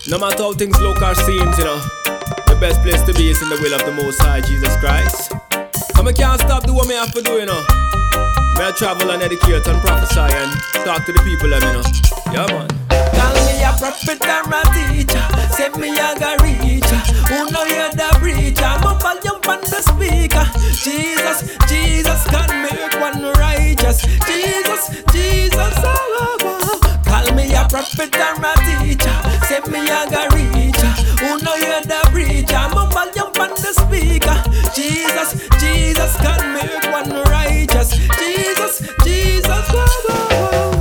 No matter how things look or seems, you know, the best place to be is in the will of the Most High, Jesus Christ. So I can't stop doing what I have to do, you know. I travel and educate and prophesy and talk to the people, you know. Yeah, man. Call me a prophet or a teacher. Say me a go reacher. Who know you're the preacher? I'm a volume on the speaker. Jesus, Jesus can make one righteous. Jesus, Jesus, oh. Call me a prophet or a teacher. Say me a go reacher. Who know you're the preacher? I'm a volume on the speaker. Jesus, Jesus can make one righteous. Jesus, Jesus, oh.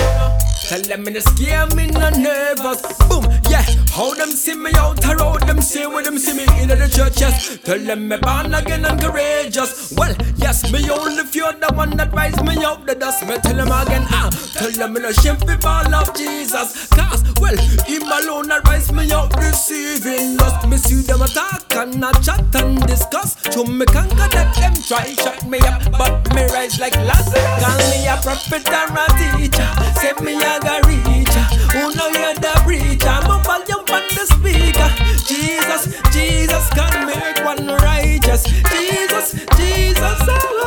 Tell them me no scare me no nervous. Boom, yeah. How them see me out the road, them see when them see me in the church, yes. Tell them me born again and courageous. Well, yes, me only fear the one that rise me out the dust. Me tell them again, tell them me no shame fi fall of Jesus. Cause, well, him alone that rise me out deceiving lust. Me see them attack and not chat and discuss. So me conquer that them try shut me up, but me rise like Lazarus. Call me a prophet or a teacher. Say me a go reacher. Who know you're the preacher? I'm a volume on the speaker. Jesus, Jesus can make one righteous. Jesus, Jesus,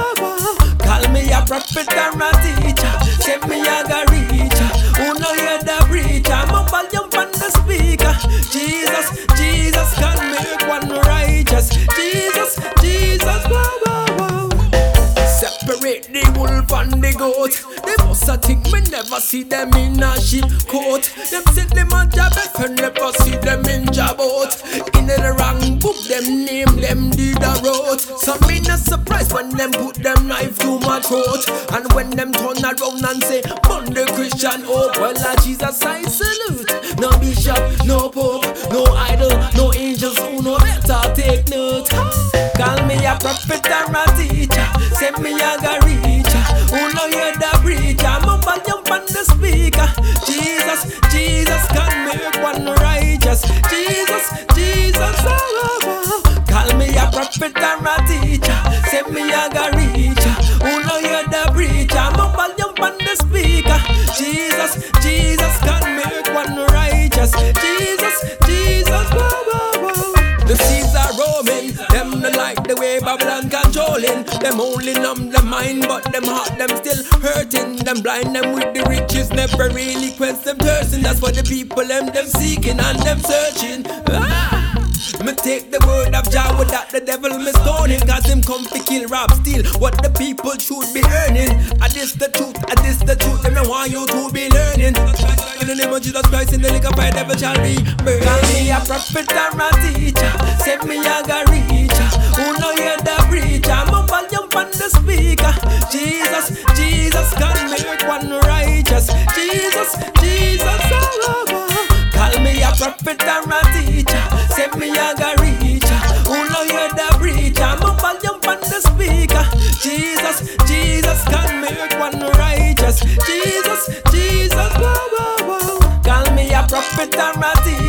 oh. Call me a prophet or a teacher. Say me a go reacher. Who know you're the preacher? I'm a volume on the speaker. Jesus, Jesus can make one righteous. Jesus, Jesus, oh. Separate the wolf and the goat. They must a think me never see them in a sheep coat. Them say them a job if I never see them in job out. In the wrong book them name them did a road. So me not surprised when them put them knife to my throat. And when them turn around and say Monday Christian hope. Well Jesus I salute. No bishop, no pope, no idol, no angels who no better take note. Call me a prophet or a teacher. Say me a go reacher. Who know you're the preacher? I'm a volume on the speaker. Jesus, Jesus can make one righteous. Jesus, Jesus, oh. Call me a prophet or a teacher. Say me a go reacher. Who know you're the preacher? I'm a volume on the speaker. Jesus, Jesus can make one righteous. Jesus, Jesus, oh. The seas are roaming. Them no like the way Babylon controlling. Them only numb the mind, but them heart them still hurting. Them blind them with the riches, never really quench them thirsting. That's what the people them seeking and them searching. Me take the word of Jah without the devil me stone him. Cause him come to kill, rob, steal what the people should be earning. And this the truth, them I want you to be learning. In the name of Jesus Christ, in the lake of fire, devil shall be burned. Call me a prophet or a teacher. Say me a go reacher. Who know you're the preacher? I'm a volume on the speaker. Jesus, Jesus can make one righteous. Jesus, Jesus, oh. Call me a prophet or a teacher. Say me a go reacher. Who know you're the preacher? I'm a volume on the speaker. Jesus, Jesus can make one righteous. Jesus, Jesus, oh. Call me a prophet or a teacher.